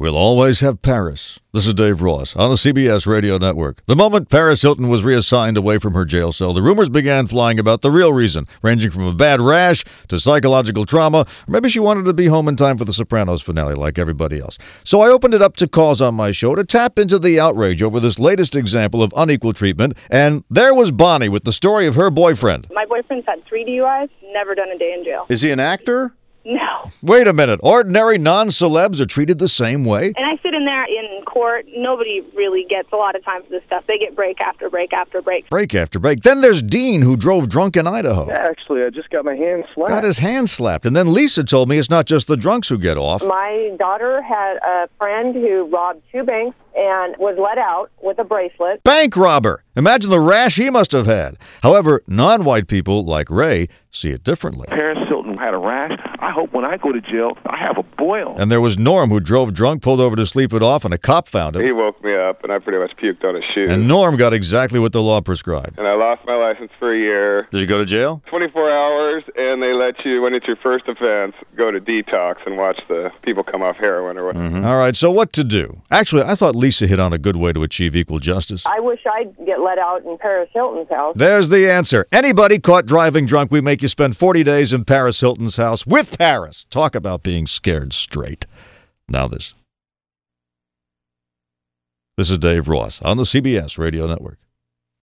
We'll always have Paris. This is Dave Ross on the CBS Radio Network. The moment Paris Hilton was reassigned away from her jail cell, the rumors began flying about the real reason, ranging from a bad rash to psychological trauma, or maybe she wanted to be home in time for the Sopranos finale like everybody else. So I opened it up to calls on my show to tap into the outrage over this latest example of unequal treatment, and there was Bonnie with the story of her boyfriend. My boyfriend's had 3 DUIs, never done a day in jail. Is he an actor? No. Wait a minute. Ordinary non-celebs are treated the same way? And I sit in there in court. Nobody really gets a lot of time for this stuff. They get break after break after break. Break after break. Then there's Dean, who drove drunk in Idaho. Actually, I just got my hand slapped. Got his hand slapped. And then Lisa told me it's not just the drunks who get off. My daughter had a friend who robbed 2 banks and was let out with a bracelet. Bank robber! Imagine the rash he must have had. However, non-white people like Ray see it differently. Paris Hilton had a rash. I hope when I go to jail, I have a boil. And there was Norm, who drove drunk, pulled over to sleep it off, and a cop found him. He woke me up, and I pretty much puked on his shoes. And Norm got exactly what the law prescribed. And I lost my license for a year. Did you go to jail? 24 hours, and they let you, when it's your first offense, go to detox and watch the people come off heroin or whatever. All right, so what to do? Actually, I thought Lisa hit on a good way to achieve equal justice. I wish I'd get let out in Paris Hilton's house. There's the answer. Anybody caught driving drunk, we make you spend 40 days in Paris Hilton's house with Paris. Talk about being scared straight. Now this. This is Dave Ross on the CBS Radio Network.